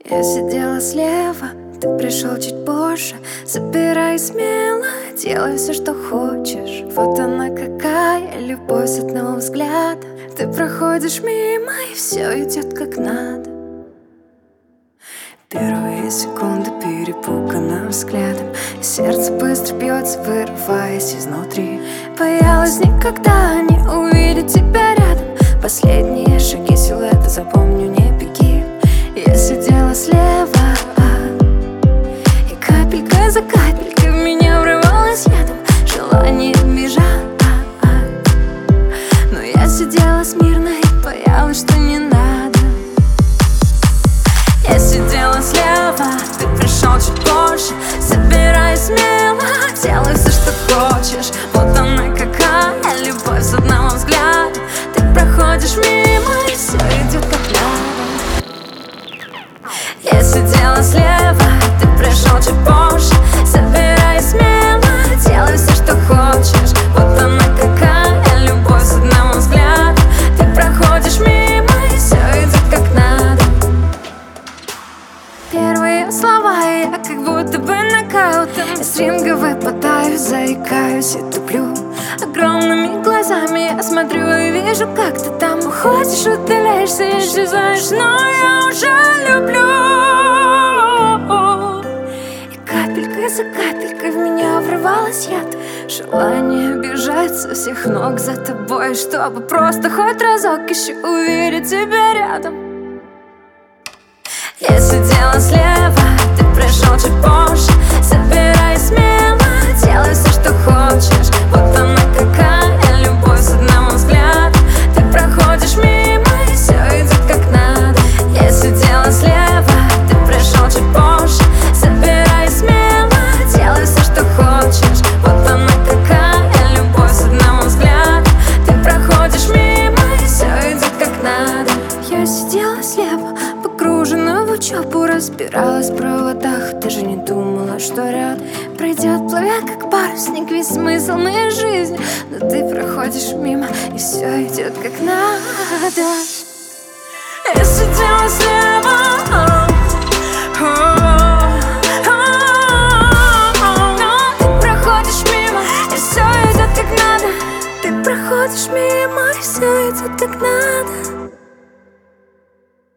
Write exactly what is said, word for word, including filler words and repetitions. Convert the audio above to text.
Я сидела слева, ты пришел чуть позже. Забирай смело, делай все, что хочешь. Вот она какая любовь с одного взгляда. Ты проходишь мимо, и все идет как надо. Первые секунды перепугано взглядом, и сердце быстро бьется, вырываясь изнутри. Боялась никогда не увидеть тебя рядом. Последние шаги силуэта запомню, не беги. Я сидела слева, и капелька за капелькой в меня врывалась ядом. Желание бежать, но я сидела смирно и боялась, что не надо. Я сидела слева, ты пришел чуть позже. Собирай смело, делай все, что хочешь. Вот она какая любовь с одного взгляда. Ты проходишь мимо, и все идет как надо. Я сидела слева, ты пришел чуть позже. Собирай смело, делай все, что хочешь. Вот она какая любовь с одного взгляда. Ты проходишь мимо, и все идет как надо. Первые слова, и я как будто бы нокаутом. Я с ринга выпадаю, заикаюсь и туплю. Огромными глазами я смотрю и вижу, как ты там уходишь, удаляешься, исчезаешь, но я уже люблю. И капелька за капелькой в меня врывалась яд. Желание бежать со всех ног за тобой, чтобы просто хоть разок еще увидеть тебя рядом. Я сидела слева, ты пришел чуть позже. Собирай смело, делай все, что хочешь. Вот она какая любовь с одного взгляда. Ты проходишь мимо, и все идет как надо. Я сидела слева, ты пришел чуть позже. Собирай смело, делай все, что хочешь. Вот она какая любовь с одного взгляда. Ты проходишь мимо, и все идет как надо. Я сидела слева, погружена в учебу, разбиралась в проводах. Даже не думала, что ряд пройдет, плывя как парусник, весь смысл моей жизни. Но ты проходишь мимо, и все идет как надо. Я сидела слева,